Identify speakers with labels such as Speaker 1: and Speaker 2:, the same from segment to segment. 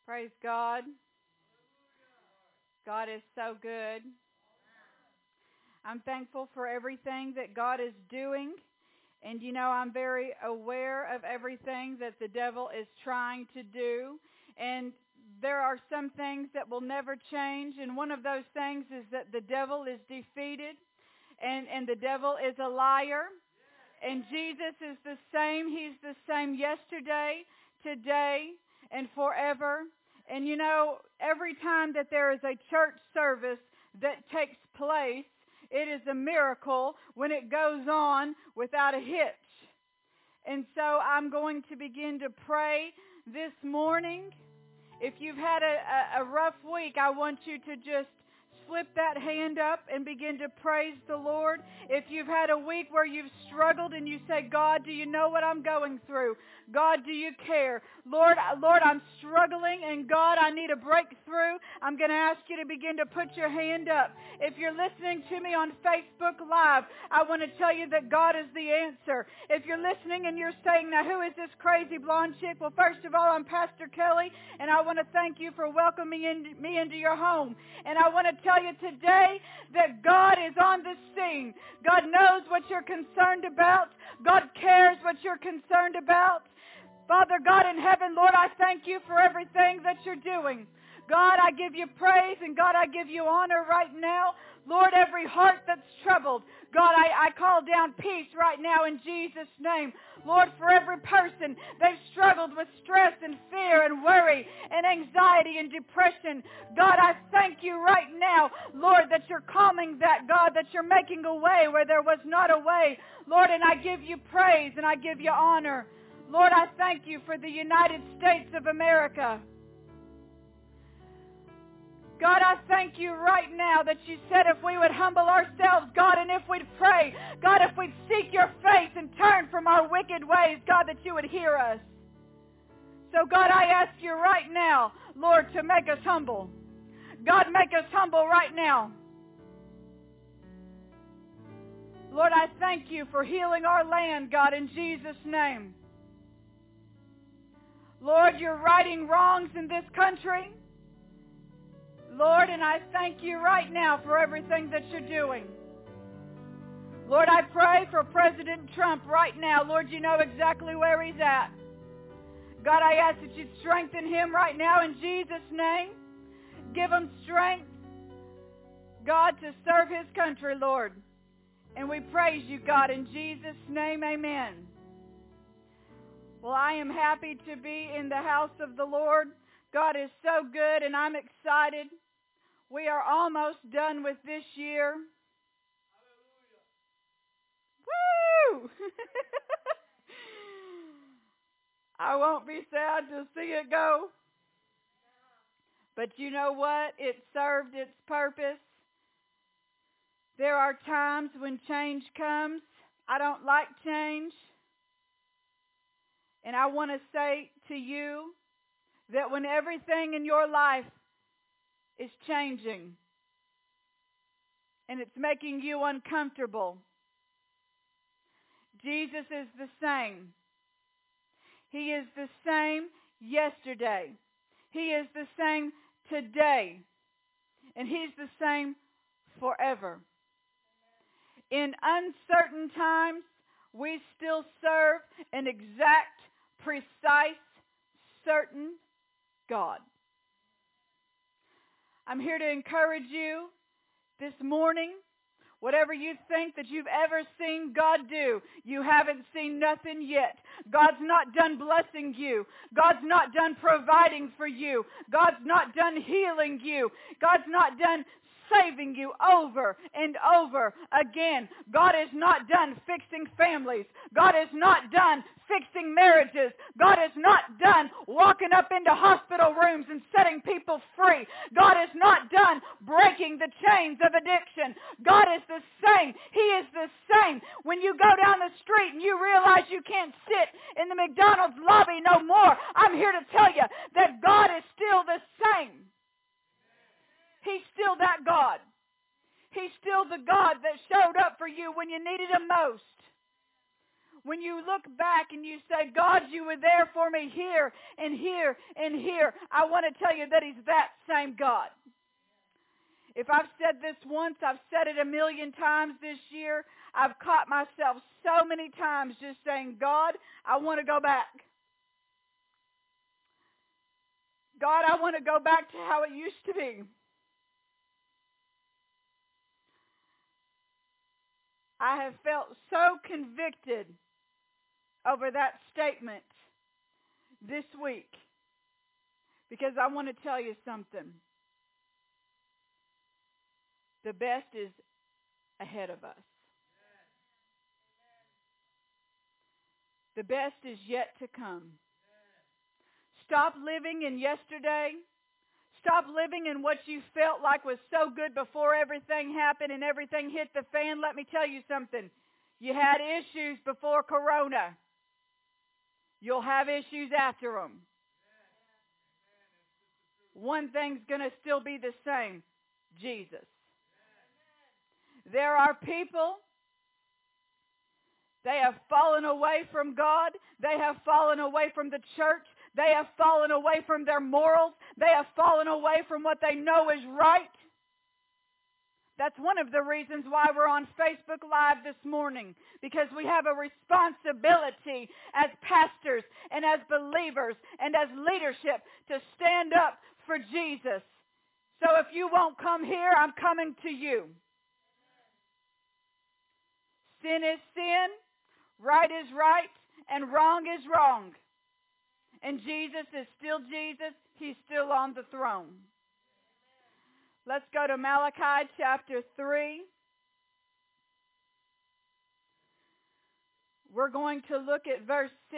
Speaker 1: Praise God. God is so good. I'm thankful for everything that God is doing. And I'm very aware of everything that the devil is trying to do. And there are some things that will never change. And one of those things is that the devil is defeated. And the devil is a liar. And Jesus is the same. He's the same yesterday, today, and forever. And every time that there is a church service that takes place, it is a miracle when it goes on without a hitch. And so I'm going to begin to pray this morning. If you've had a rough week, I want you to just slip that hand up and begin to praise the Lord. If you've had a week where you've struggled and you say, God, do you know what I'm going through? God, do you care? Lord, I'm struggling, and God, I need a breakthrough. I'm going to ask you to begin to put your hand up. If you're listening to me on Facebook Live, I want to tell you that God is the answer. If you're listening and you're saying, now who is this crazy blonde chick? Well, first of all, I'm Pastor Kelly, and I want to thank you for welcoming me into your home. And I want to tell you today that God is on the scene. God knows what you're concerned about. God cares what you're concerned about. Father God in heaven, Lord, I thank you for everything that you're doing. God, I give you praise, and God, I give you honor right now. Lord, every heart that's troubled, God, I call down peace right now in Jesus' name. Lord, for every person, they've struggled with stress and fear and worry and anxiety and depression. God, I thank you right now, Lord, that you're calming that, God, that you're making a way where there was not a way. Lord, and I give you praise and I give you honor. Lord, I thank you for the United States of America. God, I thank you right now that you said if we would humble ourselves, God, and if we'd pray, God, if we'd seek your face and turn from our wicked ways, God, that you would hear us. So, God, I ask you right now, Lord, to make us humble. God, make us humble right now. Lord, I thank you for healing our land, God, in Jesus' name. Lord, you're righting wrongs in this country. Lord, and I thank you right now for everything that you're doing. Lord, I pray for President Trump right now. Lord, you know exactly where he's at. God, I ask that you strengthen him right now in Jesus' name. Give him strength, God, to serve his country, Lord. And we praise you, God, in Jesus' name, amen. Well, I am happy to be in the house of the Lord. God is so good, and I'm excited. We are almost done with this year. Hallelujah. Woo! I won't be sad to see it go. But you know what? It served its purpose. There are times when change comes. I don't like change. And I want to say to you that when everything in your life is changing and it's making you uncomfortable, Jesus is the same. He is the same yesterday. He is the same today. And He's the same forever. In uncertain times, we still serve an exact, precise, certain God. I'm here to encourage you this morning. Whatever you think that you've ever seen God do, you haven't seen nothing yet. God's not done blessing you. God's not done providing for you. God's not done healing you. God's not done saving you over and over again. God is not done fixing families. God is not done fixing marriages. God is not done walking up into hospital rooms and setting people free. God is not done breaking the chains of addiction. God is the same. He is the same. When you go down the street and you realize you can't sit in the McDonald's lobby no more, I'm here to tell you that God is still the same. He's still that God. He's still the God that showed up for you when you needed Him most. When you look back and you say, God, you were there for me here and here and here, I want to tell you that He's that same God. If I've said this once, I've said it 1,000,000 times this year. I've caught myself so many times just saying, God, I want to go back. God, I want to go back to how it used to be. I have felt so convicted over that statement this week because I want to tell you something. The best is ahead of us. The best is yet to come. Stop living in yesterday. Stop living in what you felt like was so good before everything happened and everything hit the fan. Let me tell you something. You had issues before Corona. You'll have issues after them. One thing's going to still be the same. Jesus. There are people, they have fallen away from God. They have fallen away from the church. They have fallen away from their morals. They have fallen away from what they know is right. That's one of the reasons why we're on Facebook Live this morning, because we have a responsibility as pastors and as believers and as leadership to stand up for Jesus. So if you won't come here, I'm coming to you. Sin is sin, right is right, and wrong is wrong. And Jesus is still Jesus. He's still on the throne. Let's go to Malachi chapter 3. We're going to look at verse 6.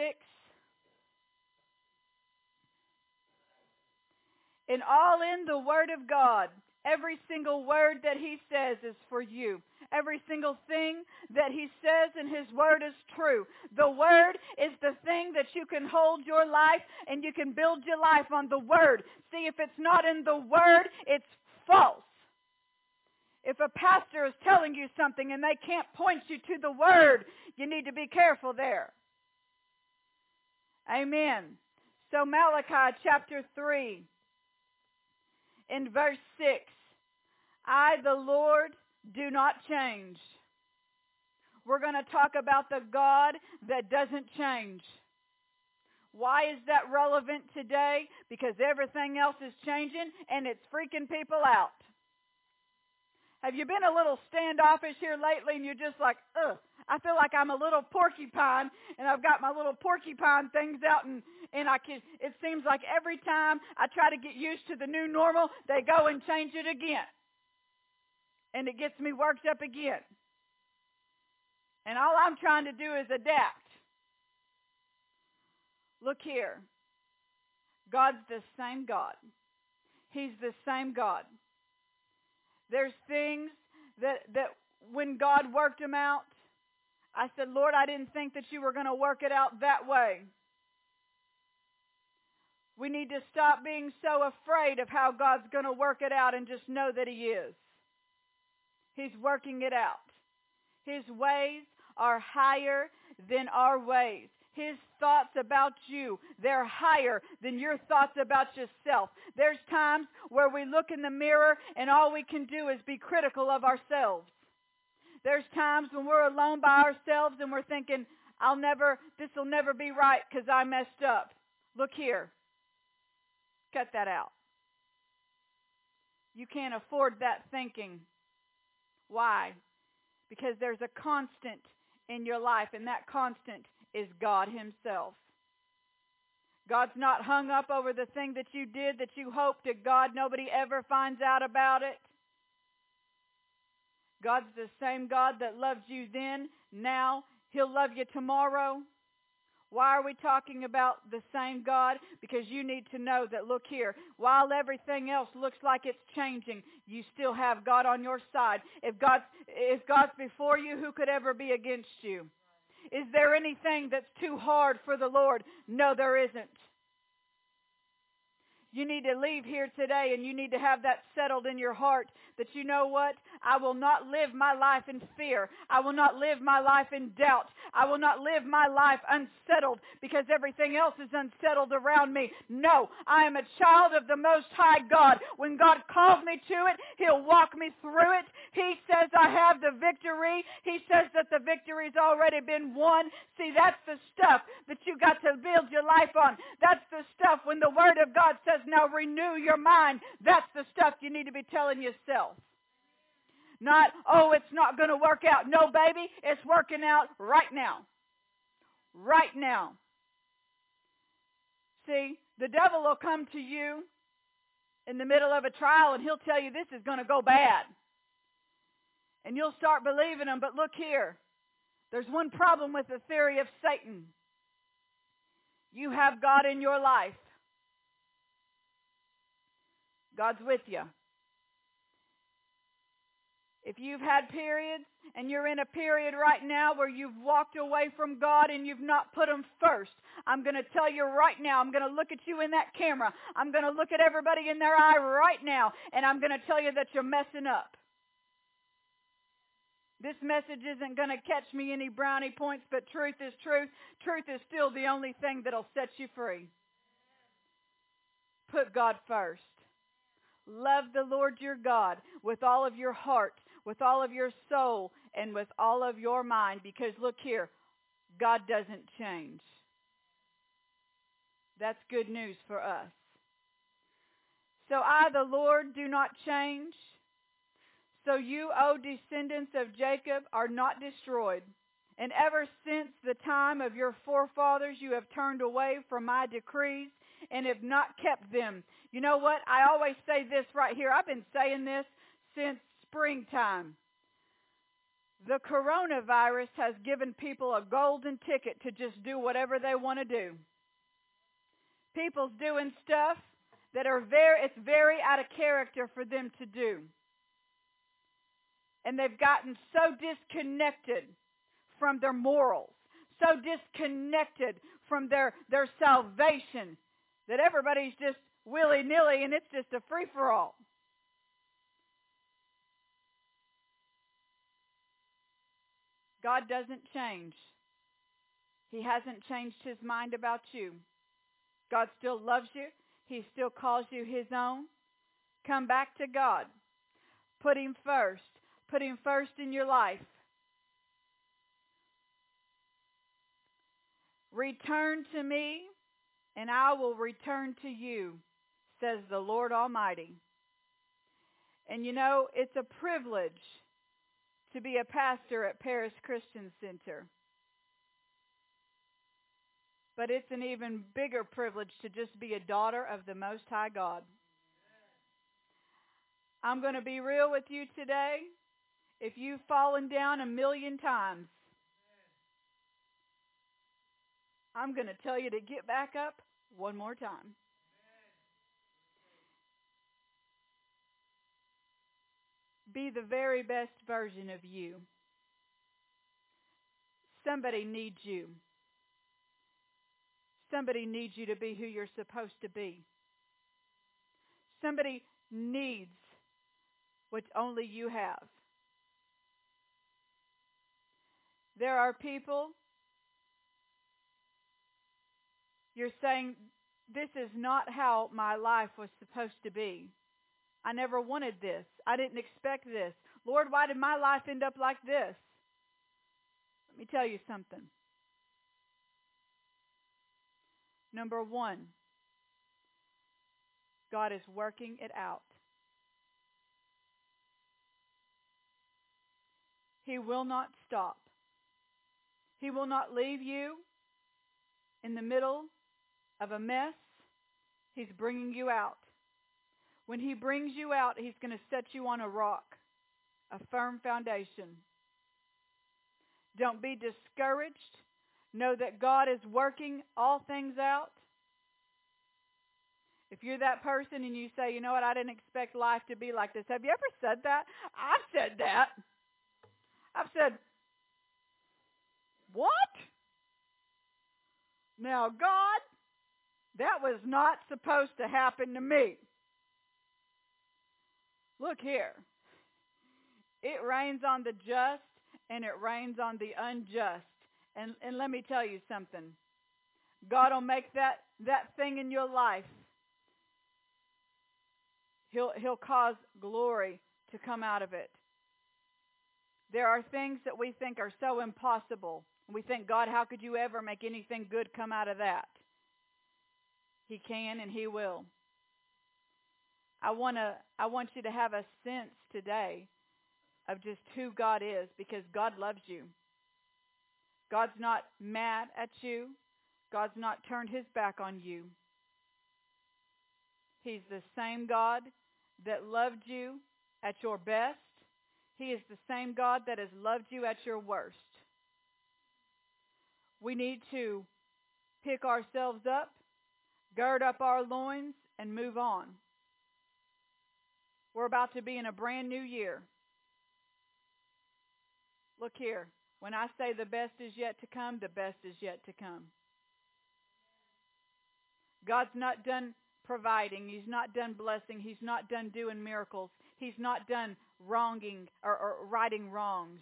Speaker 1: And all in the Word of God, every single word that He says is for you. Every single thing that He says in His Word is true. The Word is the thing that you can hold your life and you can build your life on the Word. See, if it's not in the Word, it's false. If a pastor is telling you something and they can't point you to the Word, you need to be careful there. Amen. So Malachi chapter 3 in verse 6. I, the Lord, do not change. We're going to talk about the God that doesn't change. Why is that relevant today? Because everything else is changing and it's freaking people out. Have you been a little standoffish here lately and you're just like, ugh, I feel like I'm a little porcupine and I've got my little porcupine things out and it seems like every time I try to get used to the new normal, they go and change it again. And it gets me worked up again. And all I'm trying to do is adapt. Look here. God's the same God. He's the same God. There's things that when God worked them out, I said, Lord, I didn't think that you were going to work it out that way. We need to stop being so afraid of how God's going to work it out and just know that He is. He's working it out. His ways are higher than our ways. His thoughts about you, they're higher than your thoughts about yourself. There's times where we look in the mirror and all we can do is be critical of ourselves. There's times when we're alone by ourselves and we're thinking, this will never be right because I messed up. Look here. Cut that out. You can't afford that thinking. Why? Because there's a constant in your life, and that constant is God Himself. God's not hung up over the thing that you did that you hope to God nobody ever finds out about it. God's the same God that loved you then. Now He'll love you tomorrow. Why are we talking about the same God? Because you need to know that, look here, while everything else looks like it's changing, you still have God on your side. If God's before you, who could ever be against you? Is there anything that's too hard for the Lord? No, there isn't. You need to leave here today and you need to have that settled in your heart that you know what? I will not live my life in fear. I will not live my life in doubt. I will not live my life unsettled because everything else is unsettled around me. No, I am a child of the Most High God. When God calls me to it, He'll walk me through it. He says I have the victory. He says that the victory's already been won. See, that's the stuff that you got to build your life on. That's the stuff when the Word of God says, now renew your mind. That's the stuff you need to be telling yourself. Not, oh, it's not going to work out. No, baby, it's working out right now. Right now. See, the devil will come to you in the middle of a trial and he'll tell you this is going to go bad. And you'll start believing him. But look here. There's one problem with the theory of Satan. You have God in your life. God's with you. If you've had periods and you're in a period right now where you've walked away from God and you've not put Him first, I'm going to tell you right now, I'm going to look at you in that camera. I'm going to look at everybody in their eye right now, and I'm going to tell you that you're messing up. This message isn't going to catch me any brownie points, but truth is truth. Truth is still the only thing that'll set you free. Put God first. Love the Lord your God with all of your heart, with all of your soul, and with all of your mind. Because look here, God doesn't change. That's good news for us. So I, the Lord, do not change. So you, O descendants of Jacob, are not destroyed. And ever since the time of your forefathers, you have turned away from my decrees and have not kept them. You know what? I always say this right here. I've been saying this since springtime. The coronavirus has given people a golden ticket to just do whatever they want to do. People's doing stuff that it's very out of character for them to do. And they've gotten so disconnected from their morals, so disconnected from their salvation, that everybody's just willy-nilly and it's just a free-for-all. God doesn't change. He hasn't changed His mind about you. God still loves you. He still calls you His own. Come back to God. Put Him first. Put Him first in your life. Return to me, and I will return to you, says the Lord Almighty. And you know, it's a privilege to be a pastor at Paris Christian Center. But it's an even bigger privilege to just be a daughter of the Most High God. I'm going to be real with you today. If you've fallen down 1,000,000 times, I'm going to tell you to get back up one more time. Be the very best version of you. Somebody needs you. Somebody needs you to be who you're supposed to be. Somebody needs what only you have. There are people, you're saying, this is not how my life was supposed to be. I never wanted this. I didn't expect this. Lord, why did my life end up like this? Let me tell you something. Number one, God is working it out. He will not stop. He will not leave you in the middle of a mess. He's bringing you out. When He brings you out, He's going to set you on a rock, a firm foundation. Don't be discouraged. Know that God is working all things out. If you're that person and you say, you know what, I didn't expect life to be like this. Have you ever said that? I've said that. I've said, what? Now, God, That was not supposed to happen to me. Look here. It rains on the just and it rains on the unjust. And let me tell you something. God will make that thing in your life. He'll cause glory to come out of it. There are things that we think are so impossible. We think, God, how could you ever make anything good come out of that? He can and He will. I want you to have a sense today of just who God is, because God loves you. God's not mad at you. God's not turned His back on you. He's the same God that loved you at your best. He is the same God that has loved you at your worst. We need to pick ourselves up, gird up our loins, and move on. We're about to be in a brand new year. Look here. When I say the best is yet to come, the best is yet to come. God's not done providing. He's not done blessing. He's not done doing miracles. He's not done wronging or righting wrongs.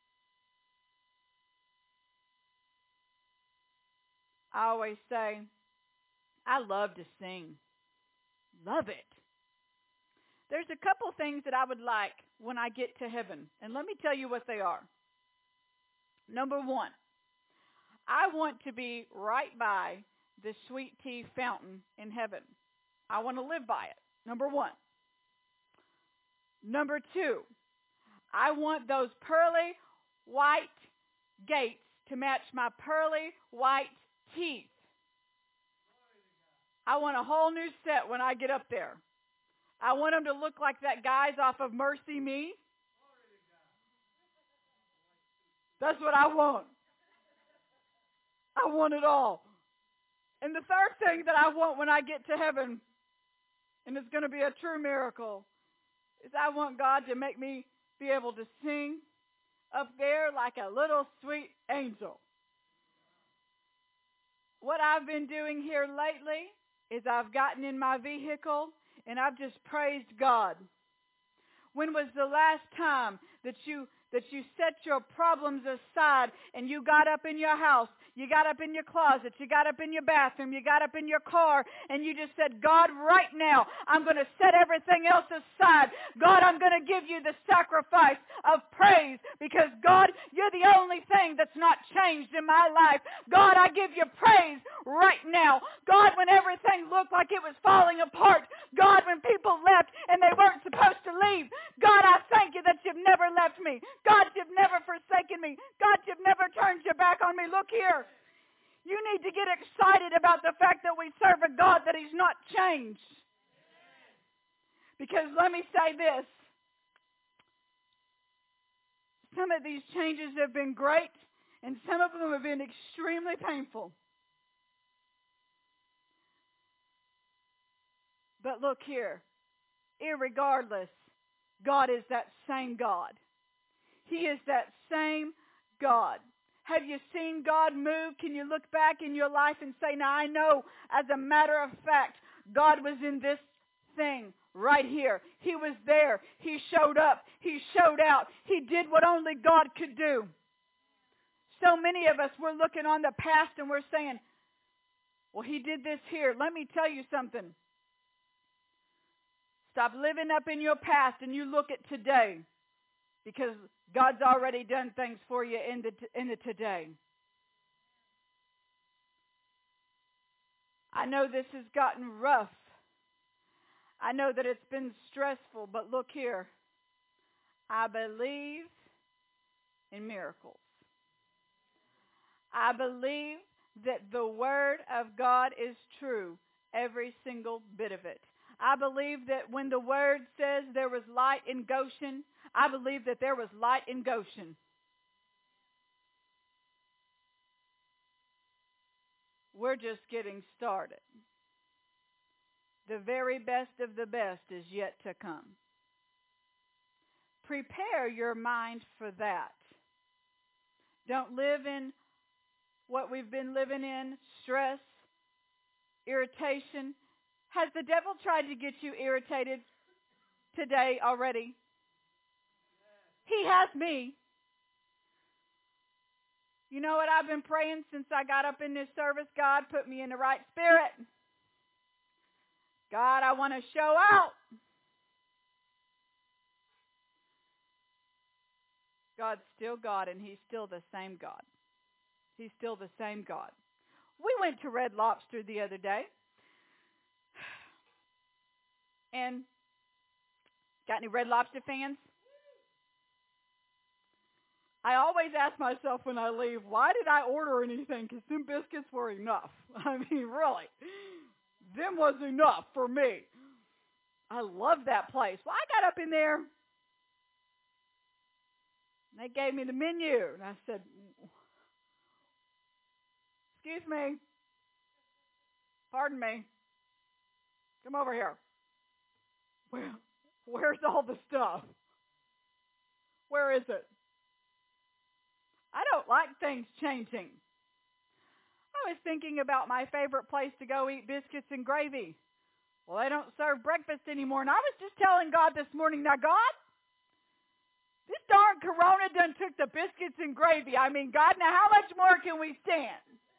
Speaker 1: I always say, I love to sing. Love it. There's a couple things that I would like when I get to heaven. And let me tell you what they are. Number one, I want to be right by the sweet tea fountain in heaven. I want to live by it. Number one. Number two, I want those pearly white gates to match my pearly white teeth. I want a whole new set when I get up there. I want them to look like that guy's off of Mercy Me. That's what I want. I want it all. And the third thing that I want when I get to heaven, and it's going to be a true miracle, is I want God to make me be able to sing up there like a little sweet angel. What I've been doing here lately is I've gotten in my vehicle and I've just praised God. When was the last time that you set your problems aside and you got up in your house, you got up in your closet, you got up in your bathroom, you got up in your car, and you just said, God, right now, I'm going to set everything else aside. God, I'm going to give you the sacrifice of praise because, God, you're the only thing that's not changed in my life. God, I give you praise right now. God, when everything looked like it was falling apart, God, when people left and they weren't supposed to leave, God, I thank you that you've never left me. God, you've never forsaken me. God, you've never turned your back on me. Look here. You need to get excited about the fact that we serve a God that He's not changed. Because let me say this. Some of these changes have been great, and some of them have been extremely painful. But look here. Irregardless, God is that same God. He is that same God. Have you seen God move? Can you look back in your life and say, now I know as a matter of fact, God was in this thing right here. He was there. He showed up. He showed out. He did what only God could do. So many of us, we're looking on the past and we're saying, well, He did this here. Let me tell you something. Stop living up in your past and you look at today. Because God's already done things for you in the today. I know this has gotten rough. I know that it's been stressful, but look here. I believe in miracles. I believe that the Word of God is true, every single bit of it. I believe that when the Word says there was light in Goshen, I believe that there was light in Goshen. We're just getting started. The very best of the best is yet to come. Prepare your mind for that. Don't live in what we've been living in, stress, irritation. Has the devil tried to get you irritated today already? He has me. You know what I've been praying since I got up in this service? God, put me in the right spirit. God, I want to show out. God's still God, and He's still the same God. He's still the same God. We went to Red Lobster the other day. And got any Red Lobster fans? I always ask myself when I leave, why did I order anything? Because them biscuits were enough. I mean, really. Them was enough for me. I love that place. Well, I got up in there. And they gave me the menu. And I said, excuse me. Pardon me. Come over here. Well, where's all the stuff? Where is it? I don't like things changing. I was thinking about my favorite place to go eat biscuits and gravy. Well, they don't serve breakfast anymore. And I was just telling God this morning, now God, this darn corona done took the biscuits and gravy. I mean, God, now how much more can we stand?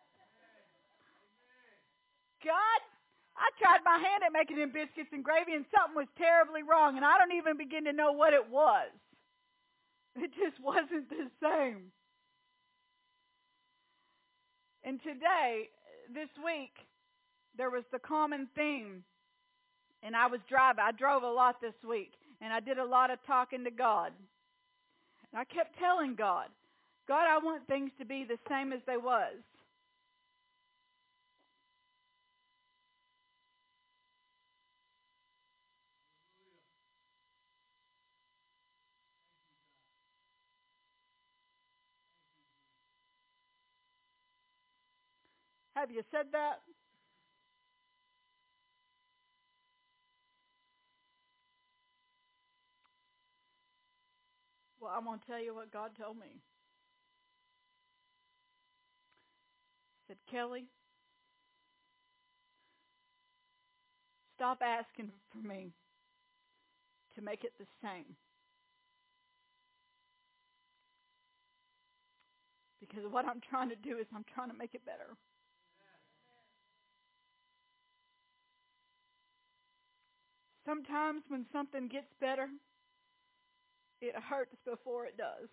Speaker 1: God, I tried my hand at making them biscuits and gravy and something was terribly wrong. And I don't even begin to know what it was. It just wasn't the same. And today, this week, there was the common theme. And I drove a lot this week. And I did a lot of talking to God. And I kept telling God, God, I want things to be the same as they was. Have you said that? Well, I'm going to tell you what God told me. He said, Kelly, stop asking for me to make it the same. Because what I'm trying to do is I'm trying to make it better. Sometimes when something gets better, it hurts before it does.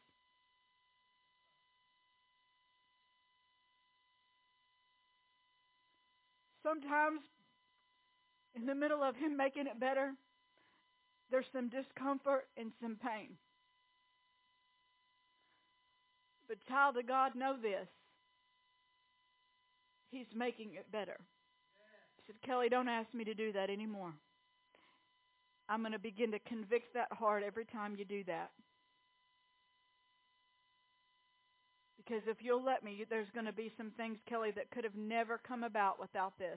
Speaker 1: Sometimes in the middle of Him making it better, there's some discomfort and some pain. But child of God, know this. He's making it better. He said, Kelly, don't ask me to do that anymore. I'm going to begin to convict that heart every time you do that. Because if you'll let me, there's going to be some things, Kelly, that could have never come about without this.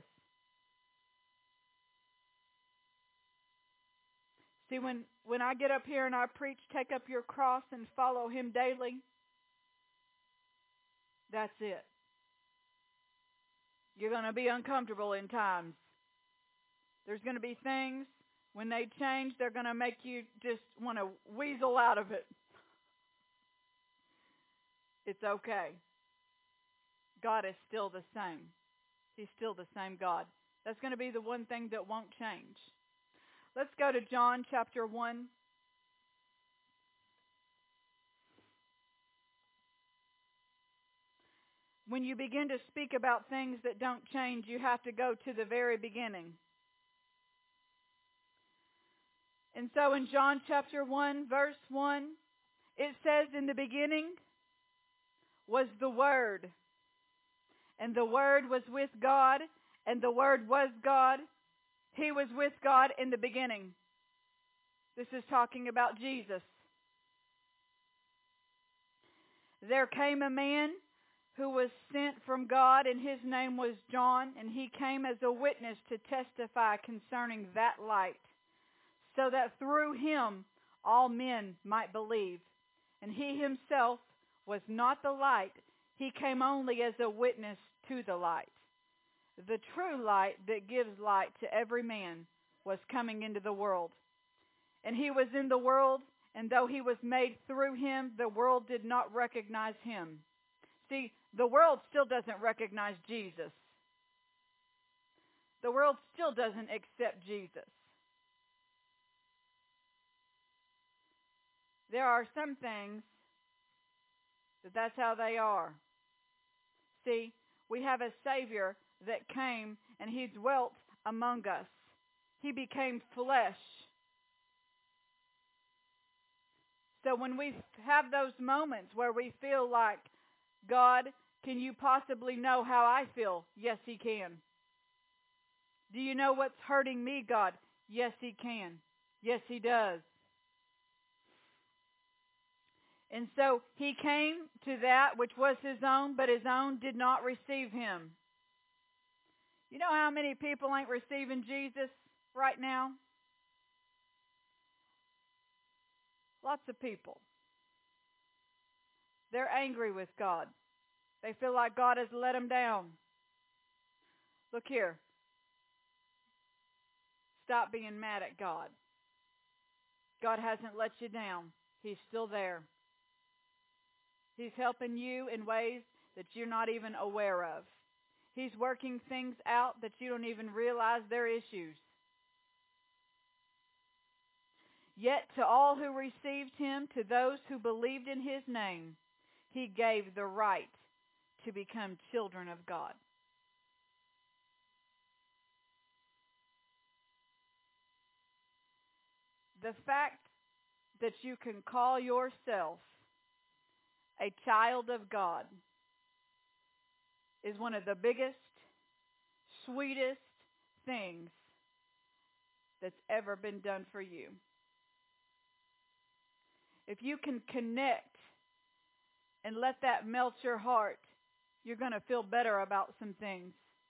Speaker 1: See, when I get up here and I preach, take up your cross and follow Him daily, that's it. You're going to be uncomfortable in times. There's going to be things, when they change, they're going to make you just want to weasel out of it. It's okay. God is still the same. He's still the same God. That's going to be the one thing that won't change. Let's go to John chapter 1. When you begin to speak about things that don't change, you have to go to the very beginning. And so in John chapter 1, verse 1, it says, in the beginning was the Word, and the Word was with God, and the Word was God. He was with God in the beginning. This is talking about Jesus. There came a man who was sent from God, and his name was John, and he came as a witness to testify concerning that light, so that through him all men might believe. And he himself was not the light. He came only as a witness to the light. the true light that gives light to every man, was coming into the world. And he was in the world, and though he was made through him, the world did not recognize him. See, the world still doesn't recognize Jesus. The world still doesn't accept Jesus. There are some things that's how they are. See, we have a Savior that came and he dwelt among us. He became flesh. So when we have those moments where we feel like, God, can you possibly know how I feel? Yes, he can. Do you know what's hurting me, God? Yes, he can. Yes, he does. And so he came to that which was his own, but his own did not receive him. You know how many people ain't receiving Jesus right now? Lots of people. They're angry with God. They feel like God has let them down. Look here. Stop being mad at God. God hasn't let you down. He's still there. He's helping you in ways that you're not even aware of. He's working things out that you don't even realize they're issues. Yet to all who received him, to those who believed in his name, he gave the right to become children of God. The fact that you can call yourself a child of God is one of the biggest, sweetest things that's ever been done for you. If you can connect and let that melt your heart, you're going to feel better about some things.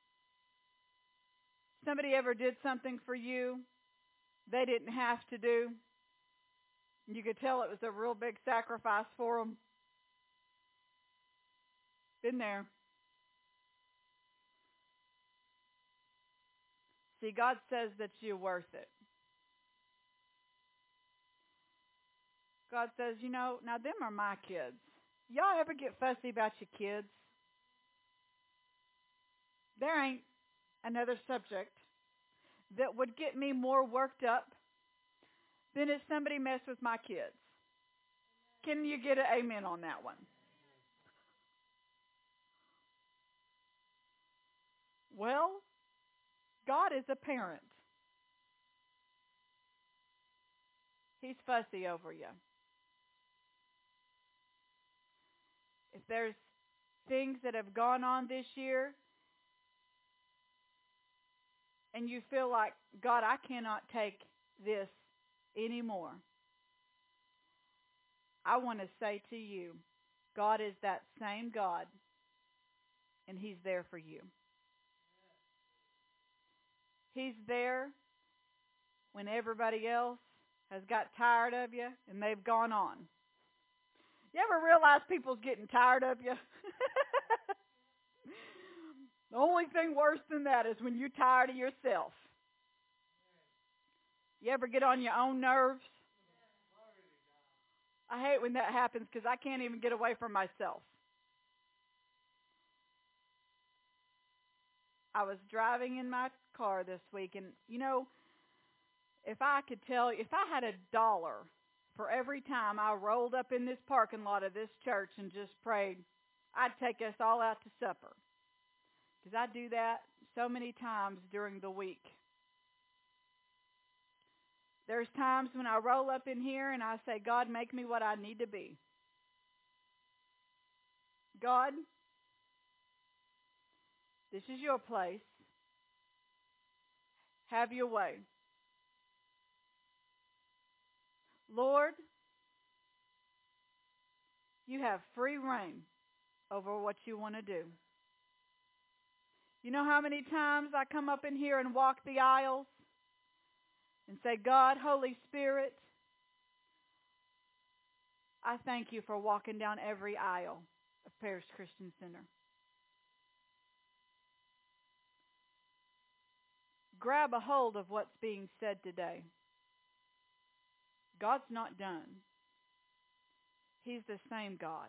Speaker 1: Somebody ever did something for you they didn't have to do? You could tell it was a real big sacrifice for them. Been there. See, God says that you're worth it. God says, now them are my kids. Y'all ever get fussy about your kids? There ain't another subject that would get me more worked up than if somebody messed with my kids. Can you get an amen on that one? Well, God is a parent. He's fussy over you. If there's things that have gone on this year and you feel like, God, I cannot take this anymore, I want to say to you, God is that same God, and he's there for you. He's there when everybody else has got tired of you and they've gone on. You ever realize people's getting tired of you? The only thing worse than that is when you're tired of yourself. You ever get on your own nerves? I hate when that happens because I can't even get away from myself. I was driving in my car this week, and if I could tell you, if I had $1 for every time I rolled up in this parking lot of this church and just prayed, I'd take us all out to supper. Because I do that so many times during the week. There's times when I roll up in here and I say, God, make me what I need to be. God, this is your place. Have your way. Lord, you have free reign over what you want to do. You know how many times I come up in here and walk the aisles and say, God, Holy Spirit, I thank you for walking down every aisle of Parish Christian Center. grab a hold of what's being said today. God's not done. He's the same God.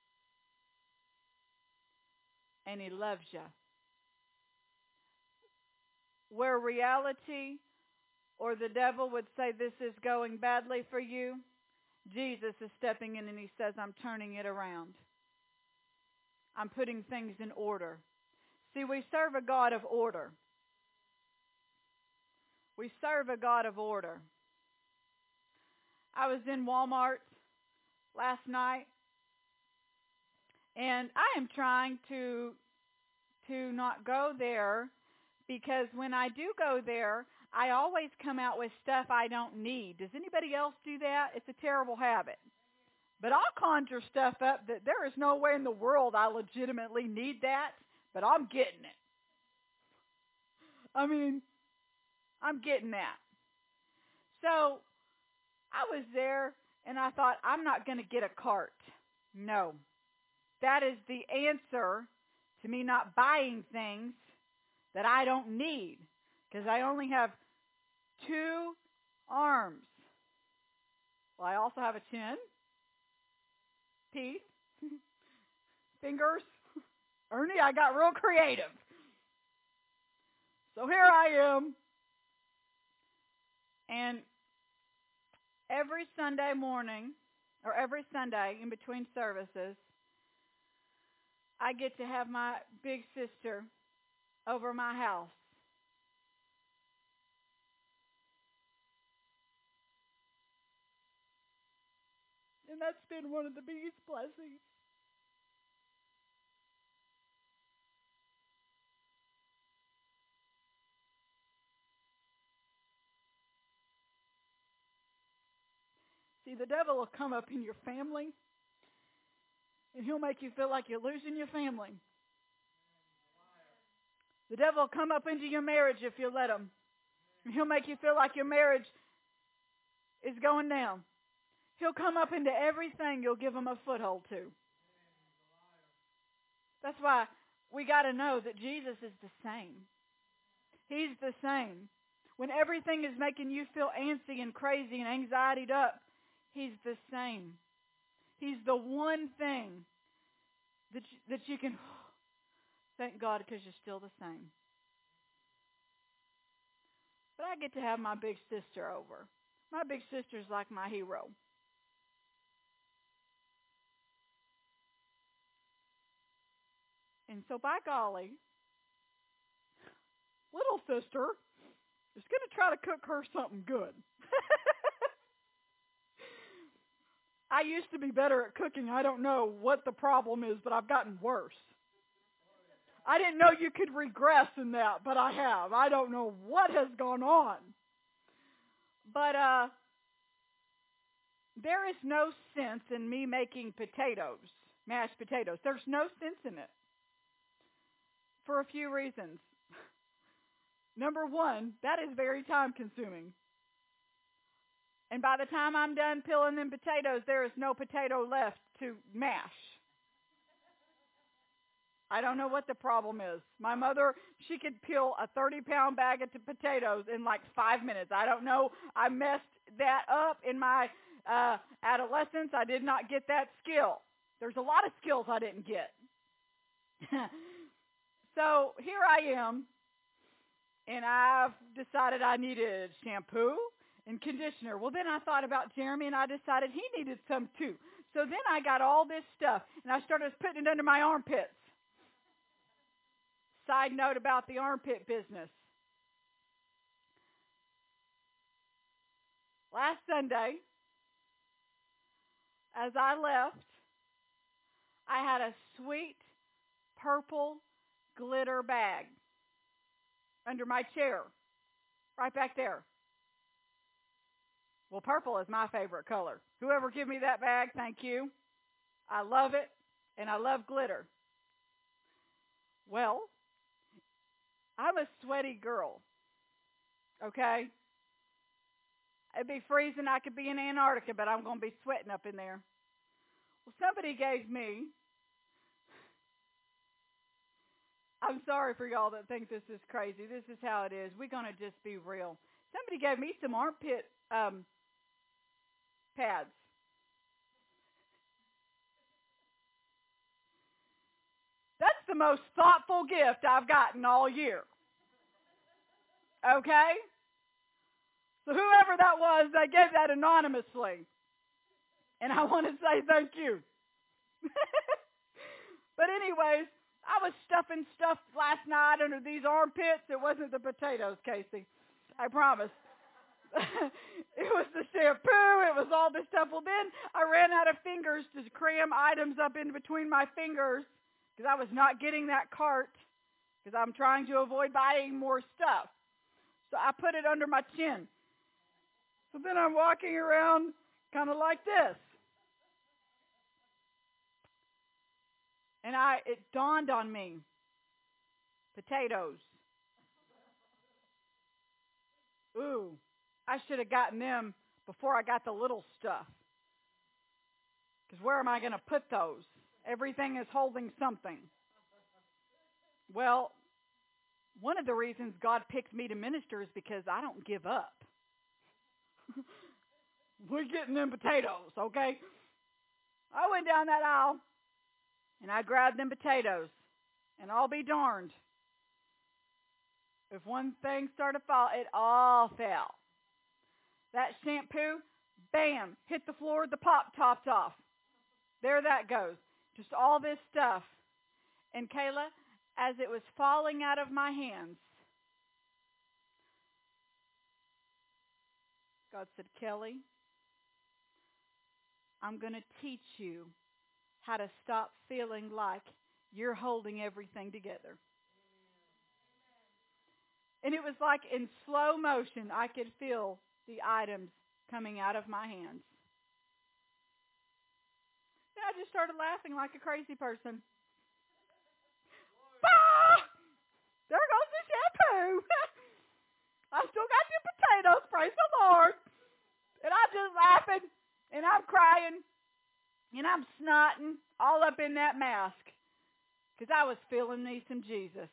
Speaker 1: And He loves you. Where reality or the devil would say this is going badly for you, Jesus is stepping in and He says, I'm turning it around. I'm putting things in order. See, we serve a God of order. We serve a God of order. I was in Walmart last night, and I am trying to not go there, because when I do go there, I always come out with stuff I don't need. Does anybody else do that? It's a terrible habit. But I'll conjure stuff up that there is no way in the world I legitimately need that, but I'm getting it. I mean, I'm getting that. So I was there, and I thought, I'm not going to get a cart. No. That is the answer to me not buying things that I don't need, because I only have 2 arms. Well, I also have a chin, teeth, fingers. Ernie, I got real creative. So here I am. And every Sunday morning, or every Sunday in between services, I get to have my big sister over my house. And that's been one of the biggest blessings. See, the devil will come up in your family, and he'll make you feel like you're losing your family. The devil will come up into your marriage if you let him. And he'll make you feel like your marriage is going down. He'll come up into everything you'll give him a foothold to. That's why we got to know that Jesus is the same. He's the same. When everything is making you feel antsy and crazy and anxietied up, He's the same. He's the one thing that you can thank God, because you're still the same. But I get to have my big sister over. My big sister's like my hero. And so, by golly, little sister is going to try to cook her something good. I used to be better at cooking. I don't know what the problem is, but I've gotten worse. I didn't know you could regress in that, but I have. I don't know what has gone on. But there is no sense in me making potatoes, mashed potatoes. There's no sense in it for a few reasons. Number one, that is very time consuming. And by the time I'm done peeling them potatoes, there is no potato left to mash. I don't know what the problem is. My mother, she could peel a 30-pound bag of potatoes in like 5 minutes. I don't know. I messed that up in my adolescence. I did not get that skill. There's a lot of skills I didn't get. So here I am, and I've decided I needed shampoo and conditioner. Well, then I thought about Jeremy, and I decided he needed some too. So then I got all this stuff, and I started putting it under my armpits. Side note about the armpit business. Last Sunday, as I left, I had a sweet purple glitter bag under my chair, right back there. Well, purple is my favorite color. Whoever give me that bag, thank you. I love it, and I love glitter. Well, I'm a sweaty girl, okay? It'd be freezing. I could be in Antarctica, but I'm going to be sweating up in there. Well, somebody gave me I'm sorry for y'all that think this is crazy. This is how it is. We're going to just be real. Somebody gave me some armpit pads. That's the most thoughtful gift I've gotten all year. Okay? So whoever that was, they gave that anonymously. And I want to say thank you. But anyways, I was stuffing stuff last night under these armpits. It wasn't the potatoes, Casey. I promise. It was the shampoo. It was all this stuff. Well, then I ran out of fingers to cram items up in between my fingers because I was not getting that cart because I'm trying to avoid buying more stuff. So I put it under my chin. So then I'm walking around kind of like this. And it dawned on me, potatoes. Ooh, I should have gotten them before I got the little stuff. Because where am I going to put those? Everything is holding something. Well, one of the reasons God picked me to minister is because I don't give up. We're getting them potatoes, okay? I went down that aisle. And I grabbed them potatoes. And I'll be darned. If one thing started to fall, it all fell. That shampoo, bam, hit the floor, the pop topped off. There that goes. Just all this stuff. And Kayla, as it was falling out of my hands, God said, Kelly, I'm going to teach you how to stop feeling like you're holding everything together. And it was like in slow motion, I could feel the items coming out of my hands. And I just started laughing like a crazy person. Ah! There goes the shampoo. I still got your potatoes, praise the Lord. And I'm just laughing, and I'm crying, and I'm snotting all up in that mask because I was feeling me some Jesus.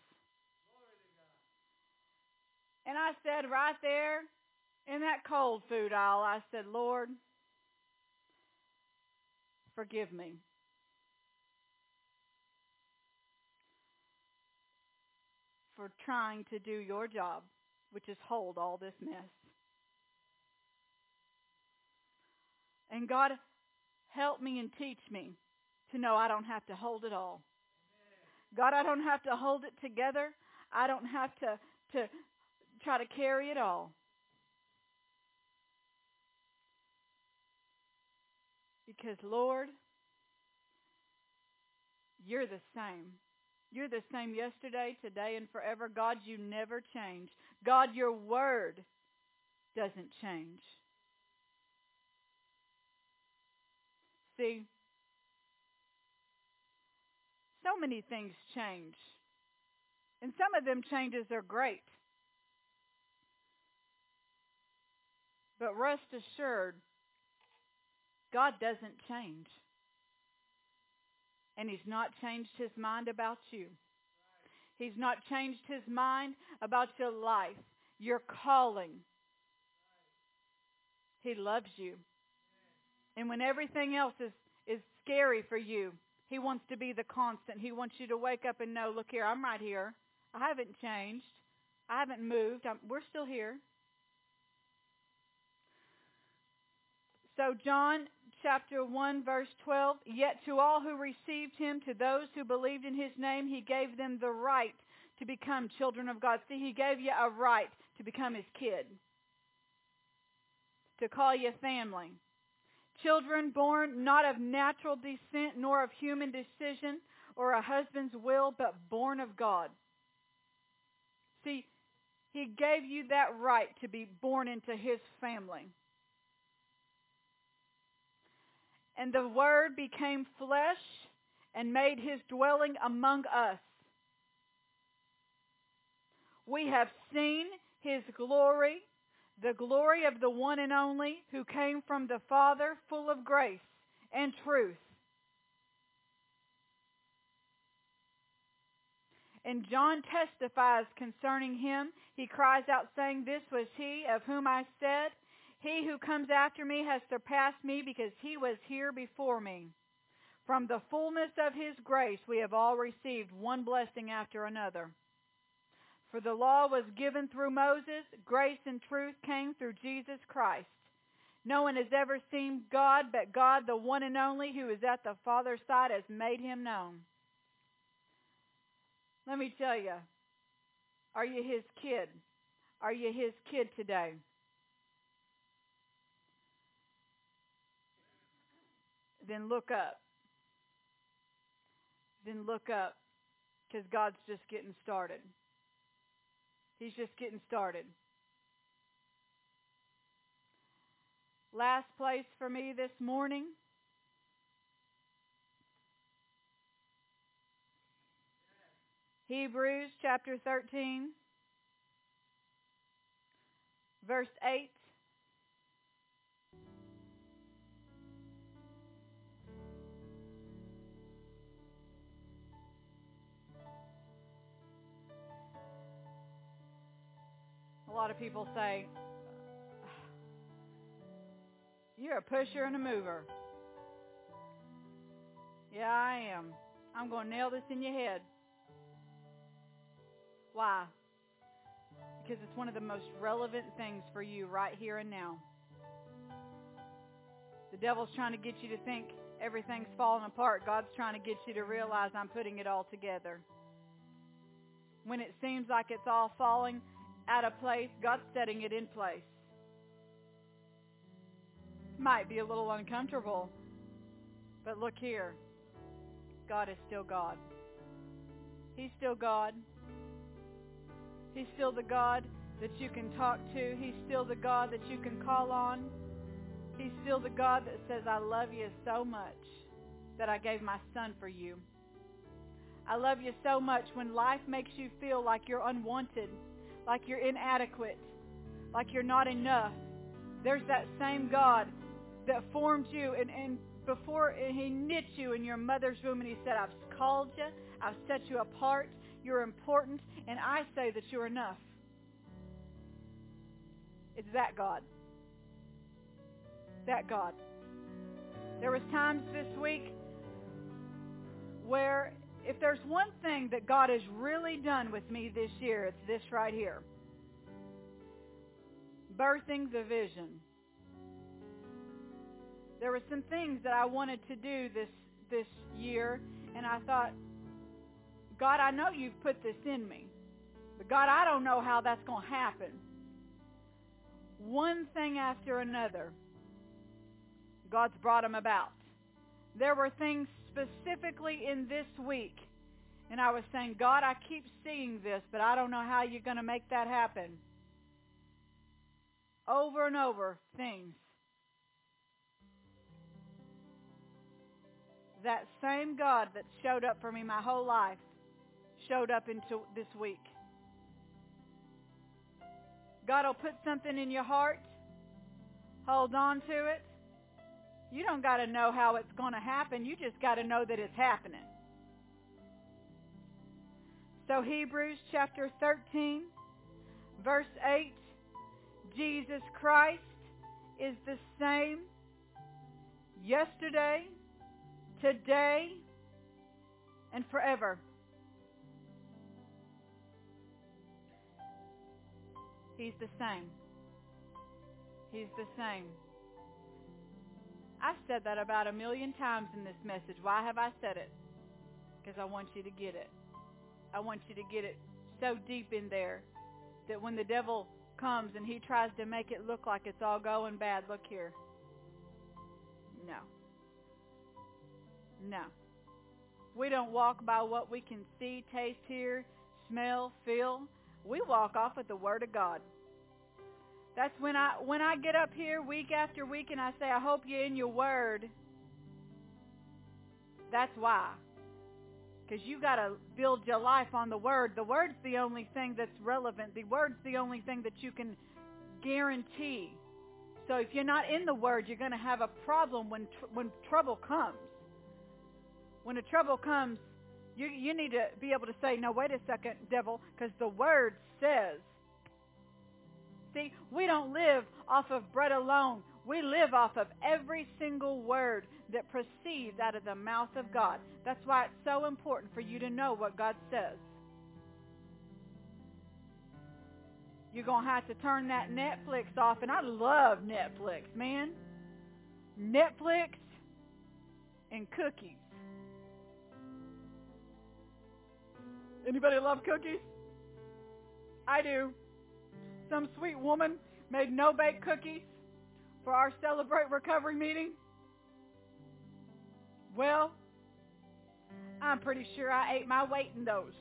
Speaker 1: And I said right there in that cold food aisle, I said, Lord, forgive me. For trying to do your job, which is hold all this mess. And God, help me and teach me to know I don't have to hold it all. God, I don't have to hold it together. I don't have to try to carry it all. Because, Lord, you're the same. You're the same yesterday, today, and forever. God, you never change. God, your word doesn't change. See, so many things change. And some of them changes are great. But rest assured, God doesn't change. And He's not changed His mind about you. He's not changed His mind about your life, your calling. He loves you. And when everything else is scary for you, He wants to be the constant. He wants you to wake up and know, look here, I'm right here. I haven't changed. I haven't moved. We're still here. So John chapter 1, verse 12, yet to all who received Him, to those who believed in His name, He gave them the right to become children of God. See, He gave you a right to become His kid, to call you family. Children born not of natural descent, nor of human decision or a husband's will, but born of God. See, He gave you that right to be born into His family. And the Word became flesh and made His dwelling among us. We have seen His glory, the glory of the one and only who came from the Father, full of grace and truth. And John testifies concerning him. He cries out, saying, "This was he of whom I said, he who comes after me has surpassed me, because he was here before me." From the fullness of his grace we have all received one blessing after another. For the law was given through Moses, grace and truth came through Jesus Christ. No one has ever seen God, but God, the one and only, who is at the Father's side, has made him known. Let me tell you, are you his kid? Are you his kid today? Then look up. Then look up, because God's just getting started. He's just getting started. Last place for me this morning. Hebrews chapter 13, verse 8. A lot of people say, "You're a pusher and a mover." Yeah, I am. I'm going to nail this in your head. Why? Because it's one of the most relevant things for you right here and now. The devil's trying to get you to think everything's falling apart. God's trying to get you to realize I'm putting it all together. When it seems like it's all falling out of place, God's setting it in place. Might be a little uncomfortable, but look here. God is still God. He's still God. He's still the God that you can talk to. He's still the God that you can call on. He's still the God that says, "I love you so much that I gave my son for you." I love you so much when life makes you feel like you're unwanted, like you're inadequate, like you're not enough. There's that same God that formed you and before he knit you in your mother's womb, and he said, "I've called you, I've set you apart, you're important, and I say that you're enough." It's that God. That God. There was times this week where if there's one thing that God has really done with me this year, it's this right here. Birthing the vision. There were some things that I wanted to do this year, and I thought, "God, I know you've put this in me, but God, I don't know how that's going to happen." One thing after another, God's brought them about. There were things specifically in this week, and I was saying, "God, I keep seeing this, but I don't know how you're going to make that happen." Over and over, things. That same God that showed up for me my whole life showed up into this week. God will put something in your heart. Hold on to it. You don't got to know how it's going to happen. You just got to know that it's happening. So Hebrews chapter 13, verse 8, Jesus Christ is the same yesterday, today, and forever. He's the same. He's the same. I've said that about 1,000,000 times in this message. Why have I said it? Because I want you to get it. I want you to get it so deep in there that when the devil comes and he tries to make it look like it's all going bad, look here. No. No. We don't walk by what we can see, taste, hear, smell, feel. We walk off of the Word of God. That's when I get up here week after week and I say, "I hope you're in your Word." That's why. Because you got to build your life on the Word. The Word's the only thing that's relevant. The Word's the only thing that you can guarantee. So if you're not in the Word, you're going to have a problem when trouble comes. When the trouble comes, You need to be able to say, no, wait a second, devil, because the Word says. See, we don't live off of bread alone. We live off of every single word that proceeds out of the mouth of God. That's why it's so important for you to know what God says. You're going to have to turn that Netflix off. And I love Netflix, man. Netflix and cookies. Anybody love cookies? I do. Some sweet woman made no-bake cookies for our Celebrate Recovery meeting. Well, I'm pretty sure I ate my weight in those.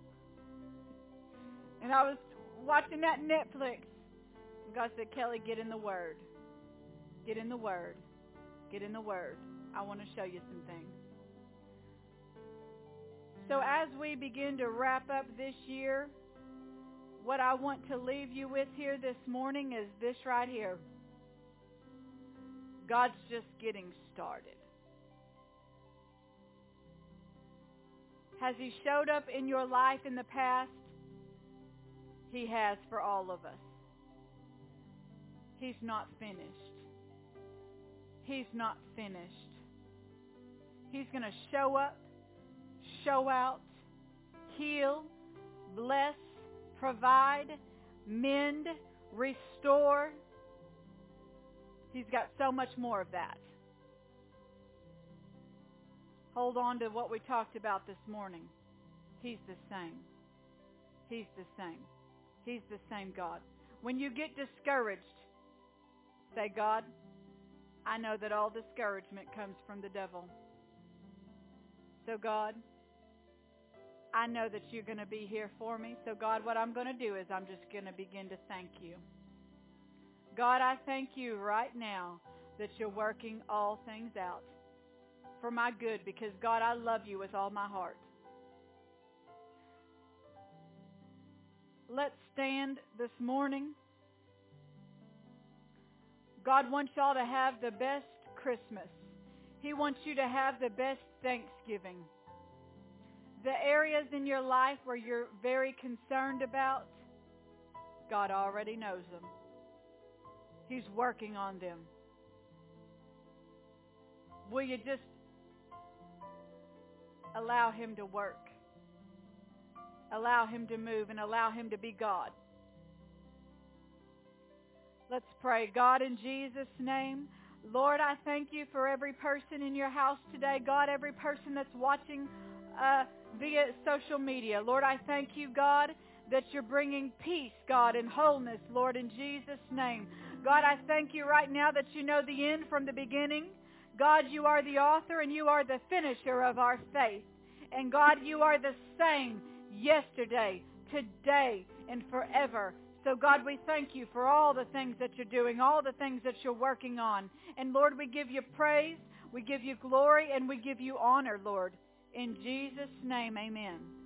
Speaker 1: And I was watching that Netflix. And God said, Kelly, get in the Word. Get in the Word. Get in the Word. I want to show you some things. So as we begin to wrap up this year, what I want to leave you with here this morning is this right here. God's just getting started. Has He showed up in your life in the past? He has for all of us. He's not finished. He's not finished. He's going to show up, show out, heal, bless, provide, mend, restore. He's got so much more of that. Hold on to what we talked about this morning. He's the same. He's the same. He's the same God. When you get discouraged, say, God, I know that all discouragement comes from the devil. So God, I know that you're going to be here for me. So God, what I'm going to do is I'm just going to begin to thank you. God, I thank you right now that you're working all things out for my good, because God, I love you with all my heart. Let's stand this morning. God wants y'all to have the best Christmas. He wants you to have the best Thanksgiving. The areas in your life where you're very concerned about, God already knows them. He's working on them. Will you just allow Him to work? Allow Him to move and allow Him to be God. Let's pray. God, in Jesus' name, Lord, I thank you for every person in your house today. God, every person that's watching via social media. Lord, I thank you, God, that you're bringing peace, God, and wholeness, Lord, in Jesus' name. God, I thank you right now that you know the end from the beginning. God, you are the author and you are the finisher of our faith. And God, you are the same yesterday, today, and forever. So God, we thank you for all the things that you're doing, all the things that you're working on. And Lord, we give you praise, we give you glory, and we give you honor, Lord. In Jesus' name, amen.